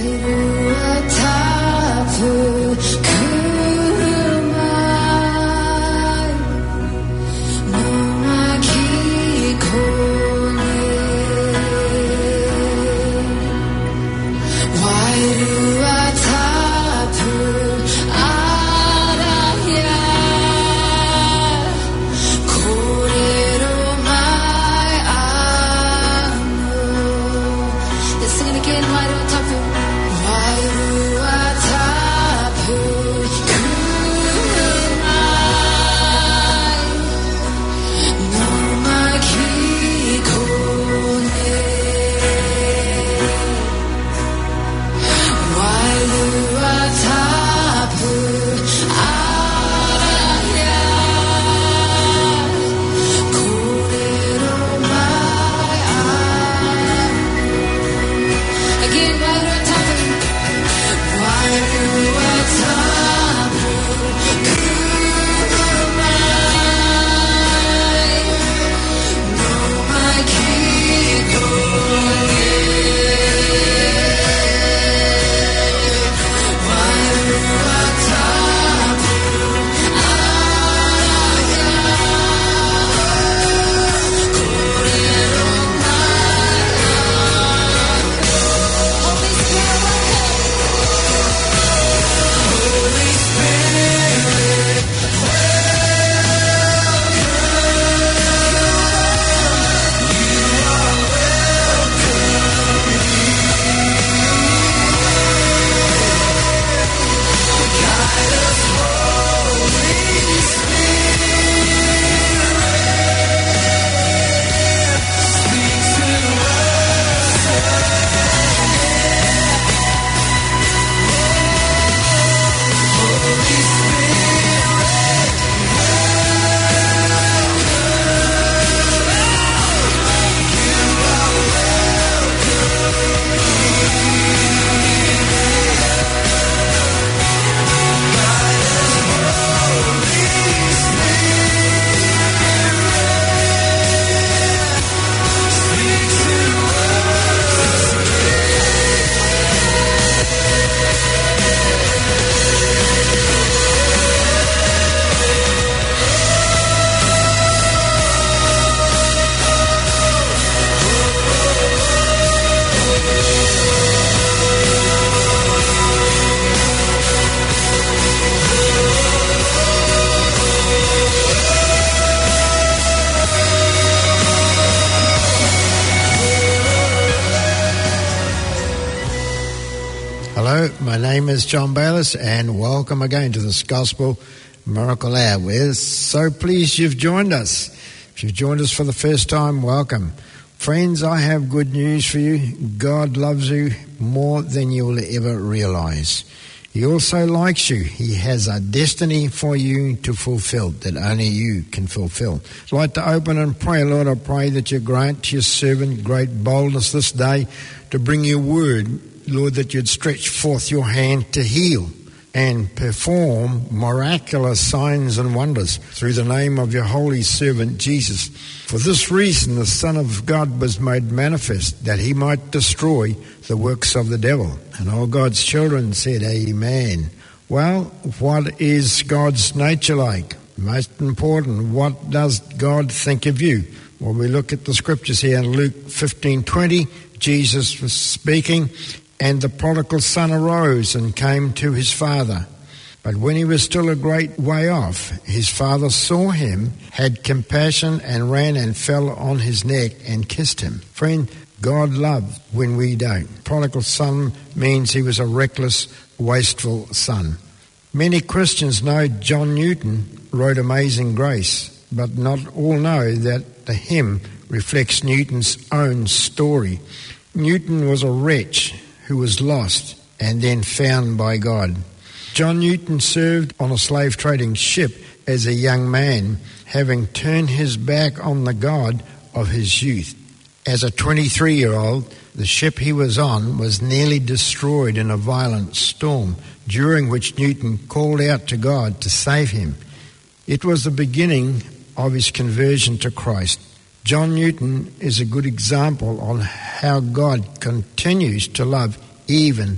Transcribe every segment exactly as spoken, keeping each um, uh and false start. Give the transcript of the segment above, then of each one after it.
Hello, my name is John Bayliss, and welcome again to this Gospel Miracle Hour. We're so pleased you've joined us. If you've joined us for the first time, welcome. Friends, I have good news for you. God loves you more than you will ever realize. He also likes you. He has a destiny for you to fulfill that only you can fulfill. I'd like to open and pray. Lord, I pray that you grant to your servant great boldness this day to bring your word. Lord, that you'd stretch forth your hand to heal and perform miraculous signs and wonders through the name of your holy servant Jesus. For this reason, the Son of God was made manifest, that he might destroy the works of the devil. And all God's children said, Amen. Well, what is God's nature like? Most important, what does God think of you? Well, we look at the scriptures here in Luke fifteen twenty. Jesus was speaking, and the prodigal son arose and came to his father. But when he was still a great way off, his father saw him, had compassion, and ran and fell on his neck and kissed him. Friend, God loves when we don't. Prodigal son means he was a reckless, wasteful son. Many Christians know John Newton wrote Amazing Grace, but not all know that the hymn reflects Newton's own story. Newton was a wretch who was lost and then found by God. John Newton served on a slave trading ship as a young man, having turned his back on the God of his youth. As a twenty-three-year-old, the ship he was on was nearly destroyed in a violent storm, during which Newton called out to God to save him. It was the beginning of his conversion to Christ. John Newton is a good example on how God continues to love even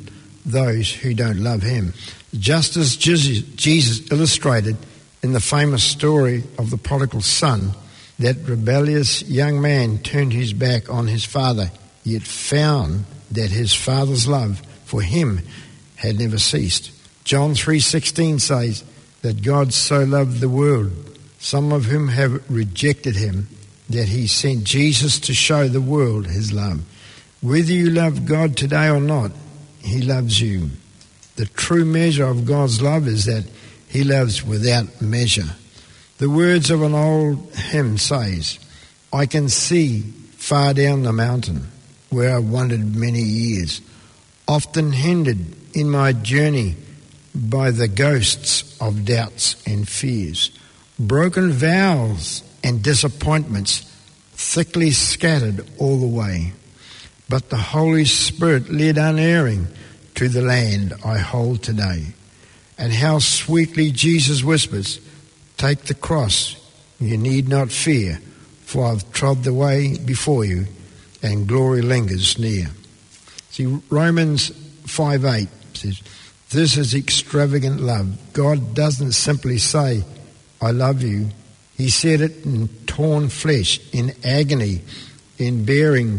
those who don't love him. Just as Jesus illustrated in the famous story of the prodigal son, that rebellious young man turned his back on his father, yet found that his father's love for him had never ceased. John three sixteen says that God so loved the world, some of whom have rejected him, that he sent Jesus to show the world his love. Whether you love God today or not, he loves you. The true measure of God's love is that he loves without measure. The words of an old hymn says, I can see far down the mountain where I've wandered many years, often hindered in my journey by the ghosts of doubts and fears. Broken vows and disappointments thickly scattered all the way. But the Holy Spirit led unerring to the land I hold today. And how sweetly Jesus whispers, take the cross, you need not fear, for I've trod the way before you, and glory lingers near. See, Romans five eight says, this is extravagant love. God doesn't simply say, I love you. He said it in torn flesh, in agony, in bearing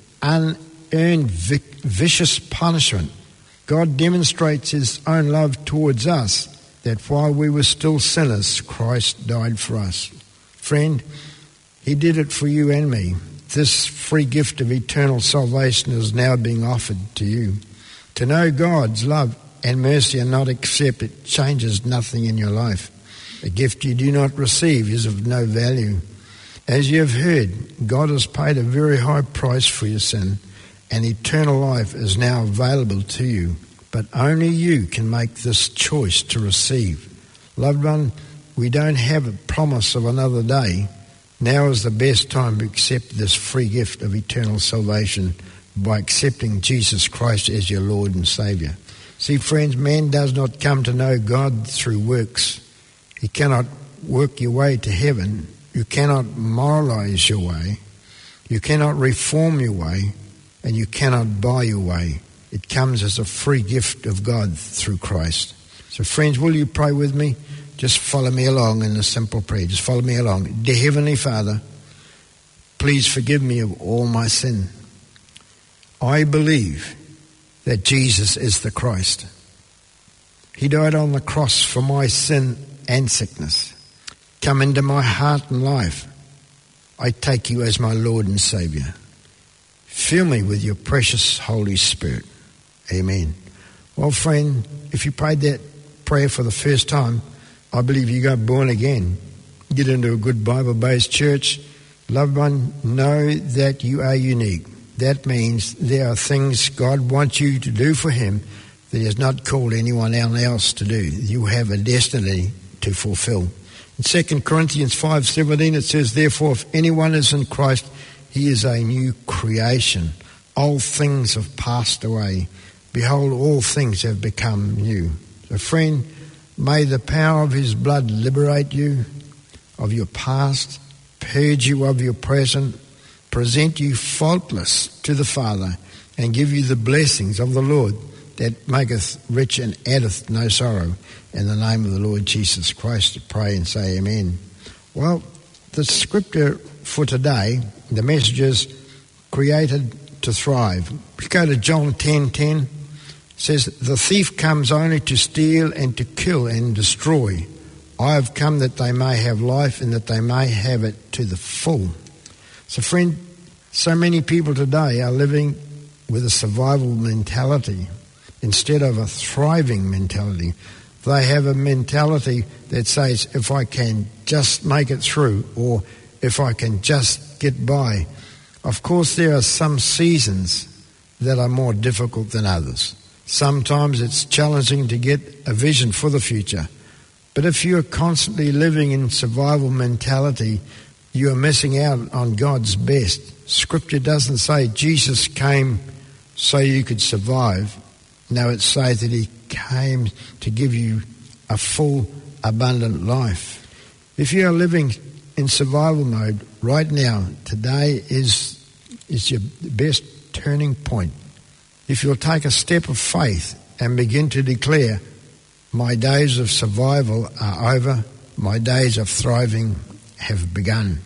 unearned vic- vicious punishment. God demonstrates his own love towards us, that while we were still sinners, Christ died for us. Friend, he did it for you and me. This free gift of eternal salvation is now being offered to you. To know God's love and mercy and not accept it changes nothing in your life. A gift you do not receive is of no value. As you have heard, God has paid a very high price for your sin, and eternal life is now available to you. But only you can make this choice to receive. Loved one, we don't have a promise of another day. Now is the best time to accept this free gift of eternal salvation by accepting Jesus Christ as your Lord and Saviour. See, friends, man does not come to know God through works. You cannot work your way to heaven. You cannot moralize your way. You cannot reform your way. And you cannot buy your way. It comes as a free gift of God through Christ. So friends, will you pray with me? Just follow me along in a simple prayer. Just follow me along. Dear Heavenly Father, please forgive me of all my sin. I believe that Jesus is the Christ. He died on the cross for my sin and sickness. Come into my heart and life. I take you as my Lord and Saviour. Fill me with your precious Holy Spirit. Amen. Well, friend, if you prayed that prayer for the first time, I believe you got born again. Get into a good Bible-based church. Loved one, know that you are unique. That means there are things God wants you to do for him that he has not called anyone else to do. You have a destiny to fulfill. In Second Corinthians five seventeen, it says, therefore, if anyone is in Christ, he is a new creation. Old things have passed away. Behold, all things have become new. So friend, may the power of his blood liberate you of your past, purge you of your present, present you faultless to the Father, and give you the blessings of the Lord that maketh rich and addeth no sorrow. In the name of the Lord Jesus Christ, to pray and say amen. Well, the scripture for today, the message is created to thrive. If you go to John ten ten, it says, the thief comes only to steal and to kill and destroy. I have come that they may have life and that they may have it to the full. So friend, so many people today are living with a survival mentality instead of a thriving mentality. They have a mentality that says, if I can just make it through, or if I can just get by. Of course, there are some seasons that are more difficult than others. Sometimes it's challenging to get a vision for the future. But if you're constantly living in survival mentality, you are missing out on God's best. Scripture doesn't say Jesus came so you could survive. No, it says that he came to give you a full, abundant life. If you are living in survival mode right now, today is, is your best turning point. If you'll take a step of faith and begin to declare, my days of survival are over, my days of thriving have begun.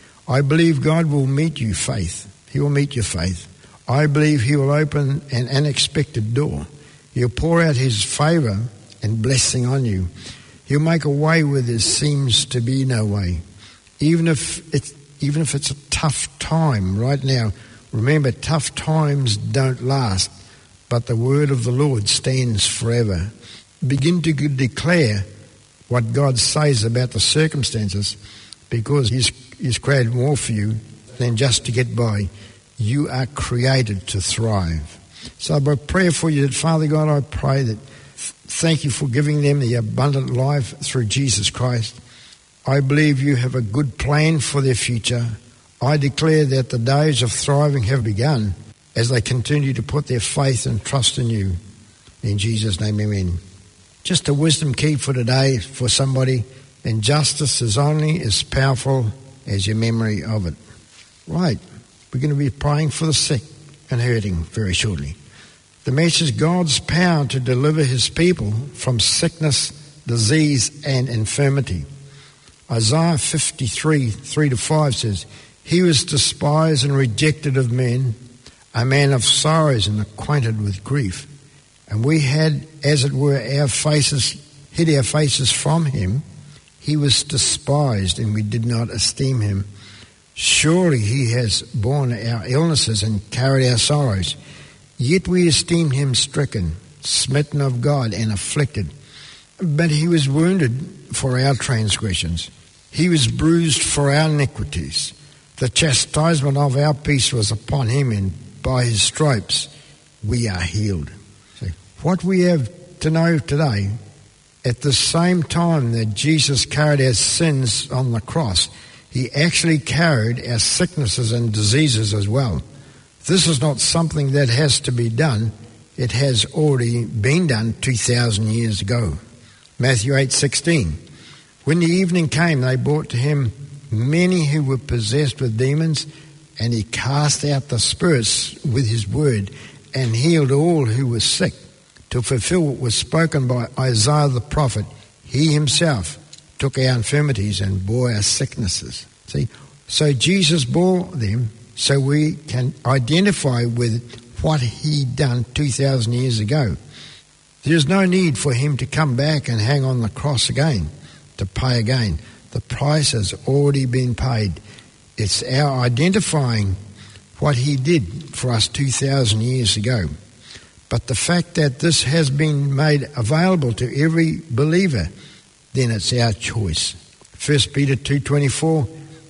I believe God will meet you faith. He will meet your faith. I believe he will open an unexpected door. He'll pour out his favour and blessing on you. He'll make a way where there seems to be no way. Even if it's, even if it's a tough time right now, remember, tough times don't last, but the word of the Lord stands forever. Begin to declare what God says about the circumstances, because he's, he's created more for you than just to get by. You are created to thrive. So by prayer for you, Father God, I pray that thank you for giving them the abundant life through Jesus Christ. I believe you have a good plan for their future. I declare that the days of thriving have begun as they continue to put their faith and trust in you. In Jesus' name, amen. Just a wisdom key for today for somebody, and justice is only as powerful as your memory of it. Right, we're going to be praying for the sick and hurting very shortly. The message, God's power to deliver his people from sickness, disease and infirmity. Isaiah fifty-three, three to five says, he was despised and rejected of men, a man of sorrows and acquainted with grief. And we had, as it were, our faces, hid our faces from him. He was despised and we did not esteem him. Surely he has borne our illnesses and carried our sorrows. Yet we esteemed him stricken, smitten of God and afflicted. But he was wounded for our transgressions. He was bruised for our iniquities. The chastisement of our peace was upon him, and by his stripes we are healed. See, what we have to know today, at the same time that Jesus carried our sins on the cross, he actually carried our sicknesses and diseases as well. This is not something that has to be done. It has already been done two thousand years ago. Matthew eight sixteen. When the evening came, they brought to him many who were possessed with demons, and he cast out the spirits with his word and healed all who were sick, to fulfill what was spoken by Isaiah the prophet. He himself took our infirmities and bore our sicknesses. See, so Jesus bore them so we can identify with what he done two thousand years ago. There's no need for him to come back and hang on the cross again, to pay again. The price has already been paid. It's our identifying what he did for us two thousand years ago. But the fact that this has been made available to every believer, then it's our choice. First Peter two twenty-four,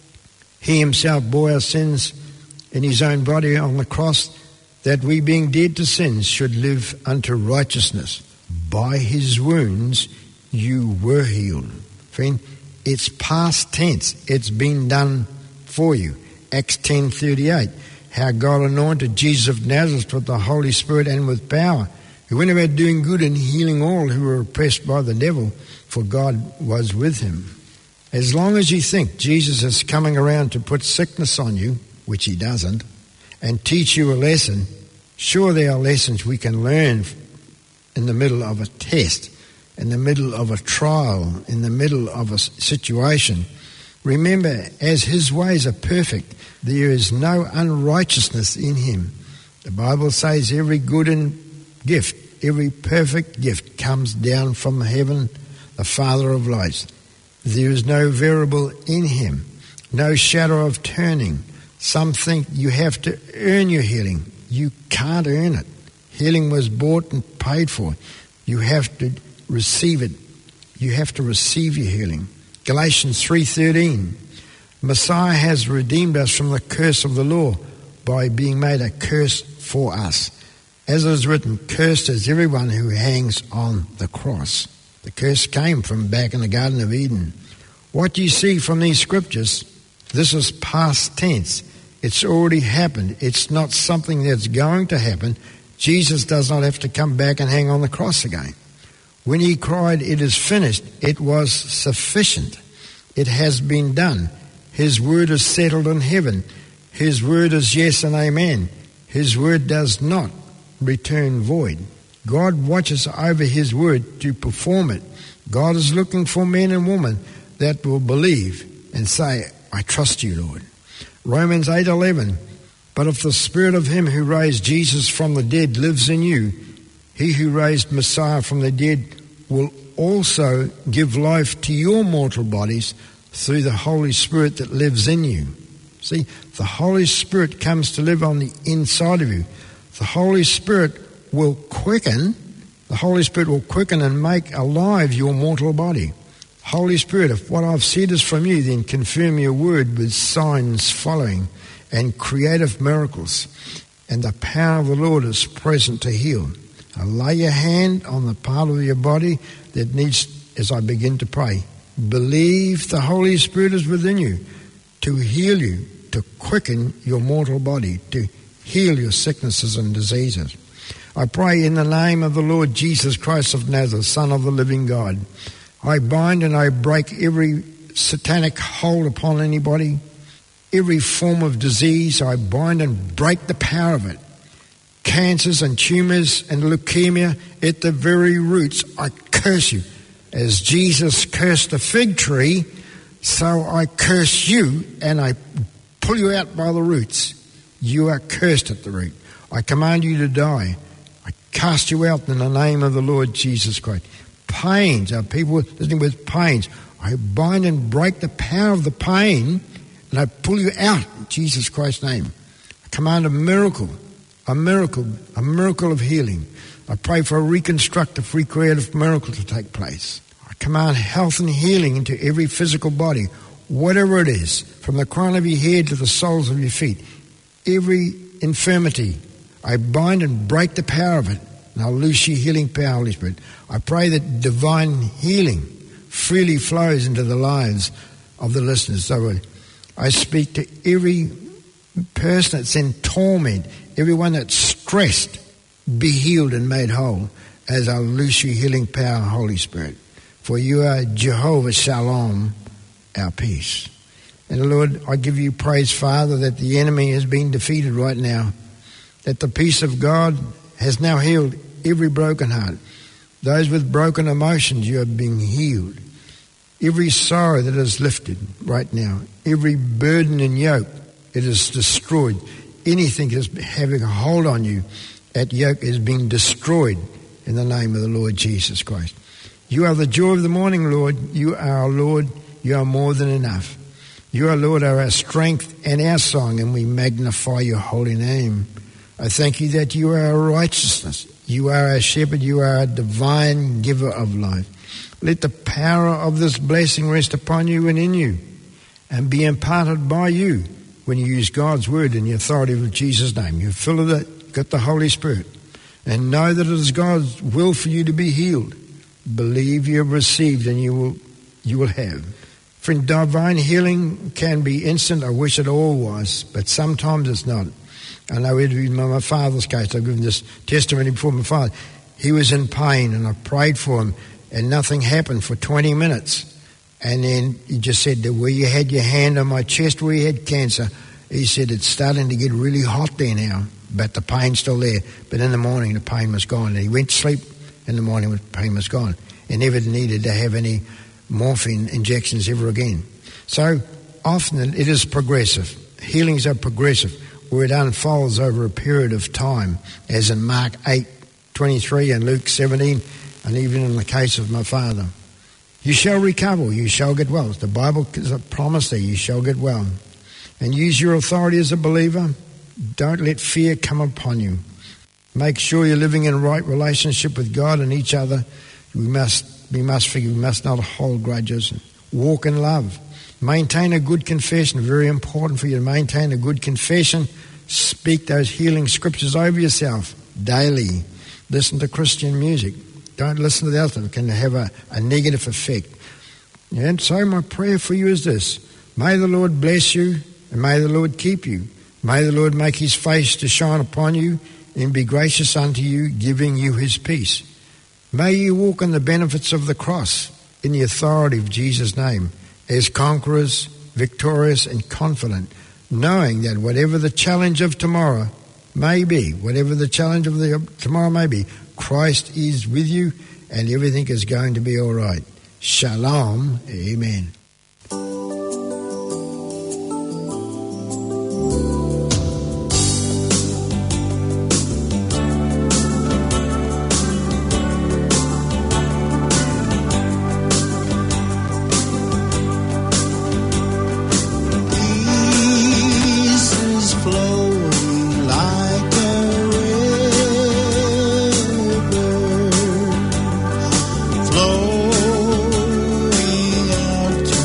he himself bore our sins in his own body on the cross, that we being dead to sins should live unto righteousness. By his wounds you were healed. Friend, it's past tense. It's been done for you. Acts ten thirty-eight, how God anointed Jesus of Nazareth with the Holy Spirit and with power, who went about doing good and healing all who were oppressed by the devil, for God was with him. As long as you think Jesus is coming around to put sickness on you, which he doesn't, and teach you a lesson, sure there are lessons we can learn in the middle of a test, in the middle of a trial, in the middle of a situation. Remember, as his ways are perfect, there is no unrighteousness in him. The Bible says every good and gift, every perfect gift comes down from heaven, the Father of lights. There is no variable in him, no shadow of turning. Some think you have to earn your healing. You can't earn it. Healing was bought and paid for. You have to receive it. You have to receive your healing. Galatians three thirteen. Messiah has redeemed us from the curse of the law by being made a curse for us. As it is written, cursed is everyone who hangs on the cross. The curse came from back in the Garden of Eden. What do you see from these scriptures? This is past tense. It's already happened. It's not something that's going to happen. Jesus does not have to come back and hang on the cross again. When he cried, "It is finished," it was sufficient. It has been done. His word is settled in heaven. His word is yes and amen. His word does not return void. God watches over his word to perform it. God is looking for men and women that will believe and say, I trust you, Lord. Romans eight eleven, but if the spirit of him who raised Jesus from the dead lives in you, he who raised Messiah from the dead will also give life to your mortal bodies through the Holy Spirit that lives in you. See, the Holy Spirit comes to live on the inside of you. The Holy Spirit will quicken, the Holy Spirit will quicken and make alive your mortal body. Holy Spirit, if what I've said is from you, then confirm your word with signs following and creative miracles. And the power of the Lord is present to heal. Now lay your hand on the part of your body that needs, as I begin to pray, believe the Holy Spirit is within you to heal you, to quicken your mortal body, to heal your sicknesses and diseases. I pray in the name of the Lord Jesus Christ of Nazareth, Son of the living God. I bind and I break every satanic hold upon anybody, every form of disease. I bind and break the power of it. Cancers and tumours and leukemia at the very roots, I curse you. As Jesus cursed the fig tree, so I curse you and I pull you out by the roots. You are cursed at the root. I command you to die. I cast you out in the name of the Lord Jesus Christ. Pains, are people listening with pains? I bind and break the power of the pain and I pull you out in Jesus Christ's name. I command a miracle, a miracle, a miracle of healing. I pray for a reconstructive, recreative miracle to take place. I command health and healing into every physical body, whatever it is, from the crown of your head to the soles of your feet. Every infirmity, I bind and break the power of it, and I'll loose your healing power, Holy Spirit. I pray that divine healing freely flows into the lives of the listeners. So I speak to every person that's in torment, everyone that's stressed, be healed and made whole as I loose your healing power, Holy Spirit. For you are Jehovah Shalom, our peace. And Lord, I give you praise, Father, that the enemy has been defeated right now, that the peace of God has now healed every broken heart. Those with broken emotions, you are being healed. Every sorrow that is lifted right now, every burden and yoke, it is destroyed. Anything that is having a hold on you, that yoke is being destroyed in the name of the Lord Jesus Christ. You are the joy of the morning, Lord. You are our Lord. You are more than enough. You, our Lord, are our strength and our song, and we magnify your holy name. I thank you that you are our righteousness. You are our shepherd. You are a divine giver of life. Let the power of this blessing rest upon you and in you, and be imparted by you when you use God's word in the authority of Jesus' name. You fill it, got the Holy Spirit, and know that it is God's will for you to be healed. Believe you have received, and you will, you will have. Friend, divine healing can be instant. I wish it all was, but sometimes it's not. I know in my father's case, I've given this testimony before my father. He was in pain, and I prayed for him, and nothing happened for twenty minutes. And then he just said, where you had your hand on my chest, where you had cancer, he said, it's starting to get really hot there now, but the pain's still there. But in the morning, the pain was gone. And he went to sleep in the morning, the pain was gone. He never needed to have any morphine injections ever again. So often it is progressive. Healings are progressive, where it unfolds over a period of time, as in Mark eight twenty-three and Luke seventeen, and even in the case of my father. You shall recover, you shall get well. The Bible is a promise there, you shall get well. And use your authority as a believer. Don't let fear come upon you. Make sure you're living in right relationship with God and each other. We must, we must forgive, we must not hold grudges. Walk in love. Maintain a good confession. Very important for you to maintain a good confession. Speak those healing scriptures over yourself daily. Listen to Christian music. Don't listen to the other. It can have a, a negative effect. And so my prayer for you is this. May the Lord bless you and may the Lord keep you. May the Lord make his face to shine upon you and be gracious unto you, giving you his peace. May you walk in the benefits of the cross in the authority of Jesus' name as conquerors, victorious and confident, knowing that whatever the challenge of tomorrow may be, whatever the challenge of the tomorrow may be, Christ is with you and everything is going to be all right. Shalom. Amen. Flowing out to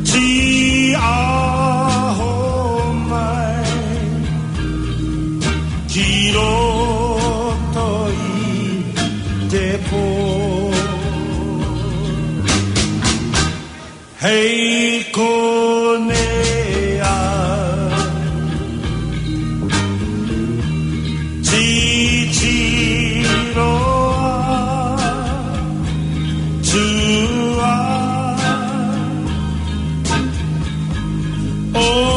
Chi a ho mai Chi ro to i te po Hei kone a Chi chi ro a Tu a Oh